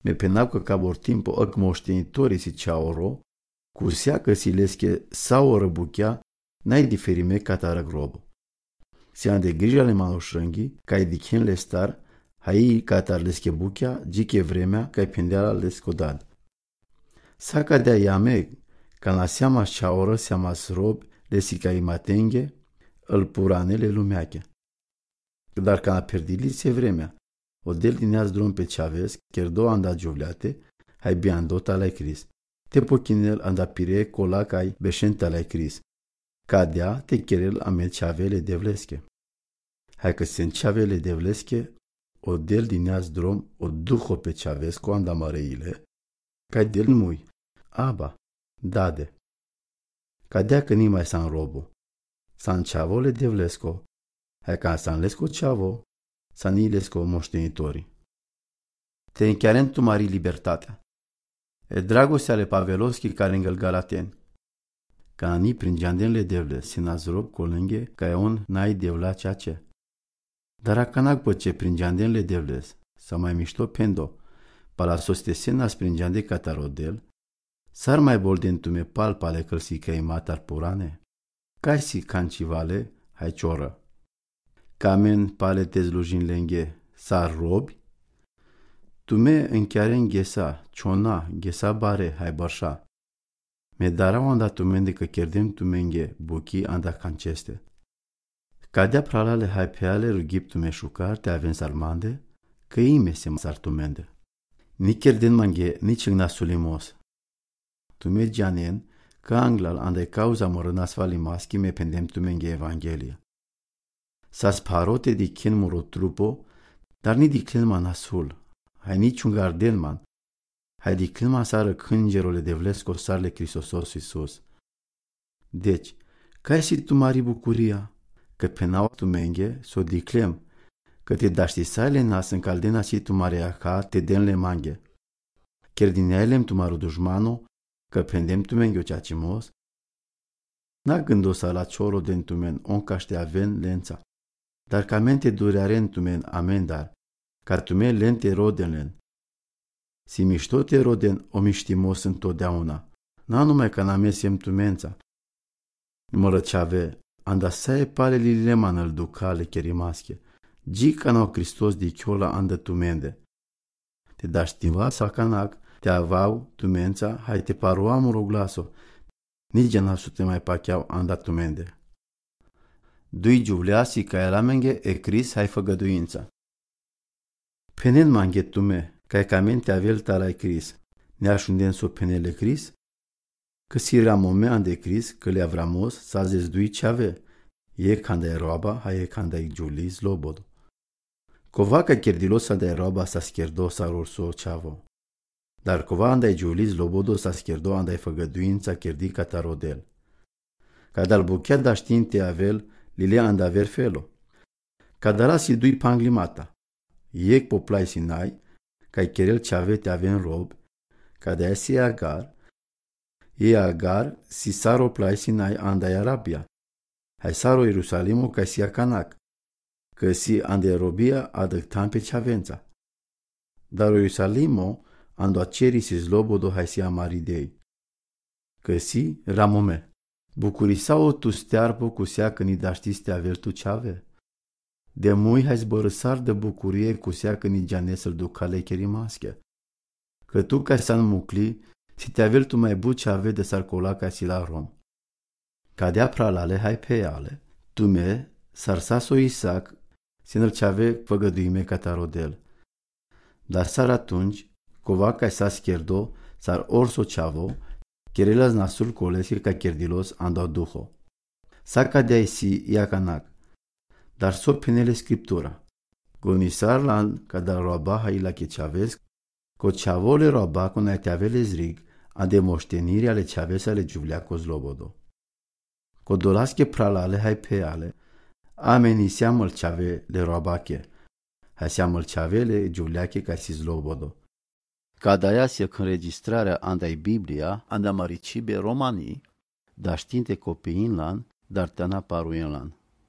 me penako kabor timpo ăk moștenitorii si ceaoro, cursia că si lesche sau o răbuchea, n-ai diferime catară robo. Si ande grija le manoșrângi, ca edichen le star, hai catar lesche buchea, giche vremea, ca pendeala lescodad. Sa cadea iame, ca la seama ceaoră, seama srob, lesi ca imatenghe, îl puranele lumeache. Dar ca la perdilițe vremea, o del dineaz drum pe ceavesc, chiar două anda giuvleate, hai biandota la Cris. Te pochinel anda pire cola cai beșenta la Cris. Cadea te cherel amet ceavele devlesche. Hai că se ceavele devlesche, o del dineaz drum, o duho pe ceavesc, o anda măreile, ca del mui, aba, dade. Cadea că nimai s-a robo. S-a ceavole devlesco, hai ca s-a lesco ceavo, s-a nilesco moștenitorii. Te închiaren tu mari libertatea. E dragostea ale Paveloschi care îngăl Galaten. Ca ani prin geandenle devle, sinas rob colânghe, ca e un n-ai devla ceea ce. Dar acanac păce prin geandenle devles, sau mai mișto pendo, pala soste senas prin geande catarodel, s-ar mai bolden tume palpale călsi că-i matar purane, ca si cancivale, hai cioră. Camen pale tezlujin lenghe, s-ar robi, tume închiaren ghesa, ciona, ghesa bare, hai bărșa. Me darau anda tumende că chierdem tumenghe, buchi anda canceste. Cadea pralale hai peale rugip tume șucar te aven sarmande, că ime se masar tumende. Ni chierdem manghe, nici în nasulimos. Tume gianen, că anglal andai cauza morănas valimaschi me pendem tumenghe evanghelia. S-as parote di chen muro trupo, dar ni di clenman nasul, hai niciun gardelman, hai di clenman sară cângerole de vlesco sarle Cristosos Iisus. Deci, ca si tu mari bucuria, că penau tu menghe, s-o diclem, că te daști sale nas în caldena si tu marea ca te denle manghe. Chiar din elem tu maru dușmano, că pendem tu menghe o ceacimos, n-a gândosa la cioro den tu men on caște aven lența. Dar ca mente durearen tu men amendar, ca tu men lente rodenlen. Si mișto te roden o miștimos întotdeauna, n-a numai ca n-amesem tu mența. Mărăceave, anda sae pale lileman îl ducale cherimasche, gica n-au Cristos di chiola andă tu mende. Te da știva sa canac, te avau tu mența, hai te paruam roglaso, nici n-a te mai pacheau anda tu mende. Dui giuvleasi ca ela menghe e Cris hai făgăduința. Penen manghe tume, ca e camente avelta la Cris, ne așunden so penele Cris? Că si ramome ande Cris, că le avramos, sa zezdui ce ave, e canda e roaba, hai e canda e giuli zlobodo. Cova ca cherdilos anda e roaba sa scherdo sa rorso ceavo. Dar cova anda e giuli zlobodo sa scherdo anda e făgăduința cherdi catarodel. Ca dal buchet da știinte avel, lile anda ver felo. Cadara si dui panglimata. Iec poplai sinai, ca-i cherel ce avete aven rob, ca de si Agar, e Agar si saro plai sinai anda e Arabia. Hai saro Ierusalimo ca si Acanac, că si ande robia adăctam pe ceavența. Dar Ierusalimo ando aceri si zlobodo hai si amaridei. Că si ramome. Bucurisau tu stearpo cu sea că ni daștiste avel tu ceave? De mui hai zbărăsar de bucurie cu sea că ni geanesel ducale cherimasche. Că tu ca să mucli, si te avel tu mai bu ceave de sarcola ca si la rom. Cadea pralale hai pe ale, tu me, sarsaso Isaac, sinăl ceave făgăduime catarodel. Dar sar atunci, cova ca sa scherdo, sar orso ceavo, Cherelas nasul colesir ca cherdilos ando duho. Saca de si iacanac. Dar so penele scriptura. Gonisar lan ca da roaba hai la chechavesc, co ceavole roaba cu na te avele zrig, a de moșteniri ale ceavese ale giuvleaco zlobodo. Co dolasche pralale hai pe ale, ameni seamăl ceave le roabache, hai seamăl ceavele giuvleache ca si zlobodo. Cadaia se înregistrarea andai Biblia, anda maricibe romanii, dar știinte copiii lan, dar tana paruien lan.